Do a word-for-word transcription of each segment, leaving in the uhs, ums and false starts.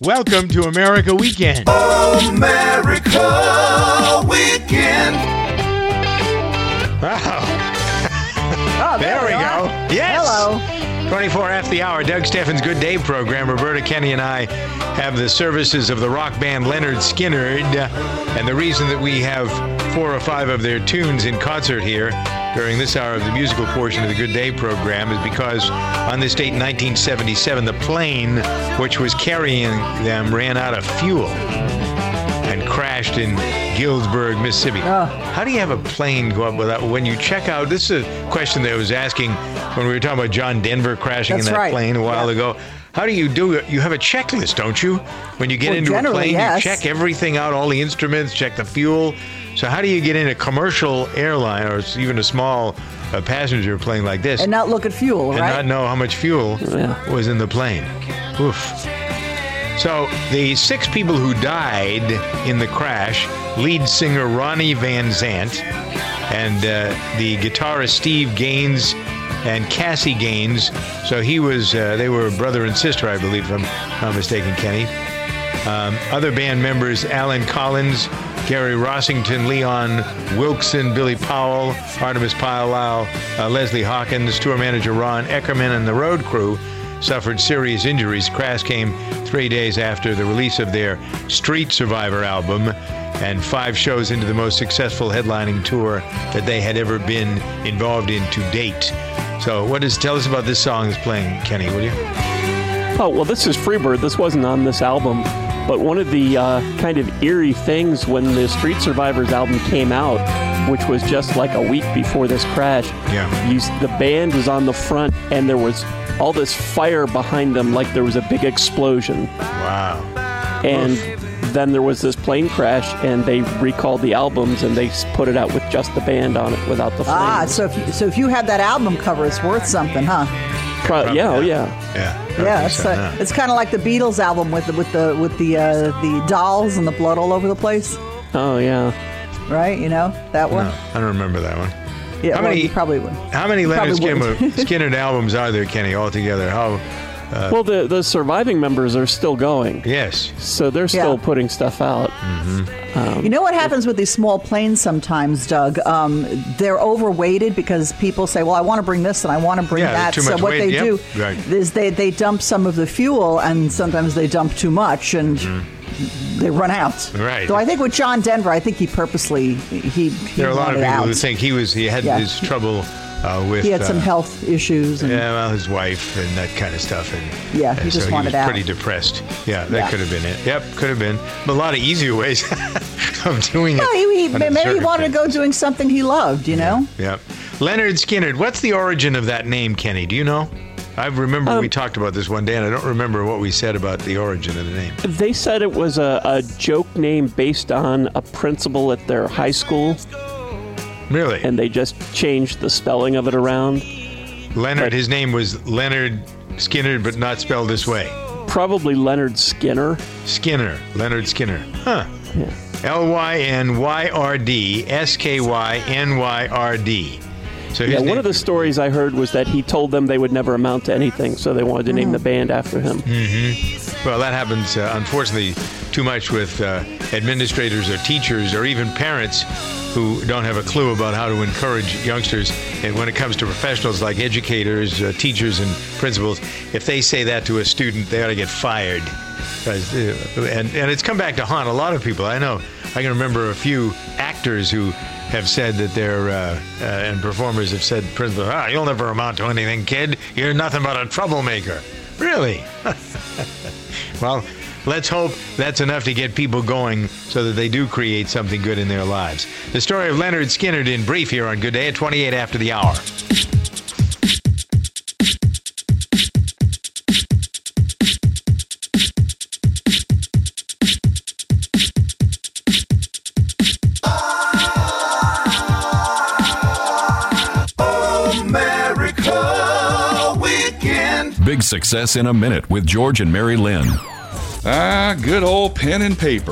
Welcome to America Weekend. America Weekend. Wow. Oh, there, there we we go. are. Yes. Hello. twenty-four after the hour, Doug Steffens' Good Day program. Roberta Kenny and I have the services of the rock band Leonard Skinner. And the reason that we have four or five of their tunes in concert here during this hour of the musical portion of the Good Day program is because on this date in nineteen seventy-seven, the plane which was carrying them ran out of fuel and crashed in Galesburg, Mississippi. Oh. How do you have a plane go up without, when you check out, this is a question that I was asking when we were talking about John Denver crashing That's in that right. plane a while Yeah. ago. How do you do it? You have a checklist, don't you? When you get Well, into a generally, plane, yes. you check everything out, all the instruments, check the fuel. So how do you get in a commercial airline or even a small uh, passenger plane like this And not look at fuel, and right? not know how much fuel Yeah. was in the plane? Oof. So the six people who died in the crash, lead singer Ronnie Van Zant and uh, the guitarist Steve Gaines and Cassie Gaines. So he was, uh, they were brother and sister, I believe, if I'm not mistaken, Kenny. Um, other band members, Alan Collins, Gary Rossington, Leon Wilkson, Billy Powell, Artemis Pyle, uh, Leslie Hawkins, tour manager Ron Eckerman, and the road crew suffered serious injuries. Crash came three days after the release of their Street Survivor album and five shows into the most successful headlining tour that they had ever been involved in to date. So what does tell us about this song that's playing, Kenny, will you? Oh, well, this is Freebird. This wasn't on this album. But one of the uh, kind of eerie things when the Street Survivors album came out, which was just like a week before this crash, Yeah. you, the band was on the front and there was all this fire behind them like there was a big explosion. Wow. And then there was this plane crash and they recalled the albums and they s- put it out with just the band on it without the flames. Ah, so if you, so if you had that album cover, it's worth something, huh? Pro- yeah, oh yeah. Yeah. I Yeah, think it's so, uh, yeah. it's kind of like the Beatles album with the with the with the uh, the dolls and the blood all over the place, Oh yeah. right? You know that one. No, I don't remember that one. Yeah, How well, many- you probably would. How many Leonard Probably Skinner, wouldn't. Skinner albums are there, Kenny, altogether? How? Well, the the surviving members are still going, Yes. so they're still Yeah. putting stuff out. You know what happens with these small planes sometimes, Doug? Um, they're overweighted because people say, "Well, I want to bring this and I want to bring Yeah, that." too So much what weight, they yep, do right. is they they dump some of the fuel, and sometimes they dump too much, and they run out. Mm-hmm. Right. So I think with John Denver, I think he purposely he he There are a lot of wanted people out. who think he was he had Yeah. his trouble uh, with. He had some uh, health issues. And, Yeah, well, his wife and that kind of stuff. And, Yeah, he and just so wanted he was out. pretty depressed. Yeah, that Yeah. could have been it. Yep, could have been. But a lot of easier ways of doing it. Well, he, he, under the maybe he wanted to go circumstances. doing something he loved, you know? Yep. Leonard Skinner. What's the origin of that name, Kenny? Do you know? I remember we Um, talked about this one day, and I don't remember what we said about the origin of the name. They said it was a, a joke name based on a principal at their high school, Really? and they just changed the spelling of it around. Leonard, but- his name was Leonard Skinner, but not spelled this way. Probably Leonard Skinner. Skinner. Leonard Skinner. Huh. Yeah. L Y N Y R D S K Y N Y R D. So his Yeah, one name- of the stories I heard was that he told them they would never amount to anything, so they wanted to name the band after him. Well, that happens, uh, unfortunately, too much with uh, administrators or teachers or even parents who don't have a clue about how to encourage youngsters. And when it comes to professionals like educators, uh, teachers, and principals, if they say that to a student, they ought to get fired. 'Cause, uh, and, and it's come back to haunt a lot of people. I know, I can remember a few actors who have said that they're, uh, uh, and performers have said, principals, ah, you'll never amount to anything, kid. You're nothing but a troublemaker. Really? Well, let's hope that's enough to get people going so that they do create something good in their lives. The story of Leonard Skinner in brief here on Good Day at twenty-eight after the hour. America Weekend. Big Success in a Minute with George and Mary Lynn. Ah, good old pen and paper.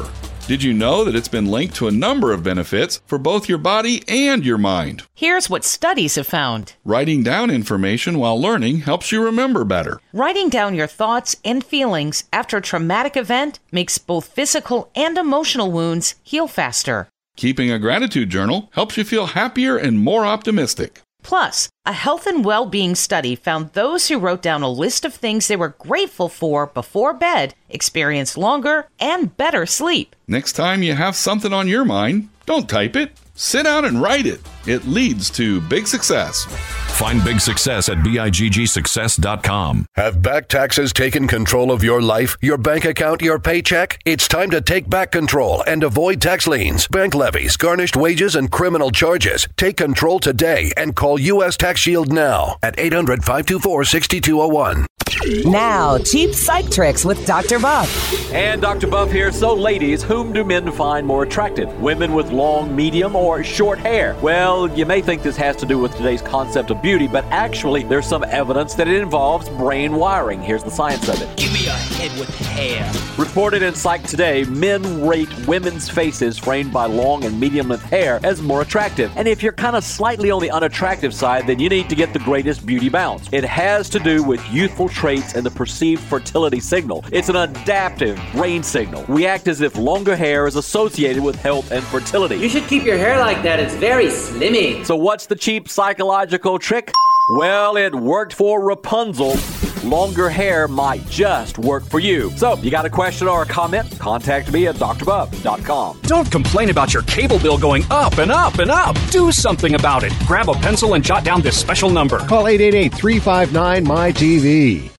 Did you know that it's been linked to a number of benefits for both your body and your mind? Here's what studies have found. Writing down information while learning helps you remember better. Writing down your thoughts and feelings after a traumatic event makes both physical and emotional wounds heal faster. Keeping a gratitude journal helps you feel happier and more optimistic. Plus, a health and well-being study found those who wrote down a list of things they were grateful for before bed experienced longer and better sleep. Next time you have something on your mind, don't type it. Sit down and write it. It leads to big success. Find big success at big success dot com. Have back taxes taken control of your life, your bank account, your paycheck? It's time to take back control and avoid tax liens, bank levies, garnished wages, and criminal charges. Take control today and call U S Tax Shield now at eight hundred, five two four, six two zero one. Now, cheap psych tricks with Doctor Buff. And Doctor Buff here. So, ladies, whom do men find more attractive? Women with long, medium, or short hair? Well, you may think this has to do with today's concept of beauty, but actually, there's some evidence that it involves brain wiring. Here's the science of it. Give me a head with hair. Reported in Psych Today, men rate women's faces framed by long and medium-length hair as more attractive. And if you're kind of slightly on the unattractive side, then you need to get the greatest beauty bounce. It has to do with youthful traits and the perceived fertility signal. It's an adaptive brain signal. We act as if longer hair is associated with health and fertility. You should keep your hair like that. It's very slimming. So what's the cheap psychological trick? Well, it worked for Rapunzel. Longer hair might just work for you. So, you got a question or a comment? Contact me at d r buff dot com. Don't complain about your cable bill going up and up and up. Do something about it. Grab a pencil and jot down this special number. Call eight eight eight, three five nine, M Y T V.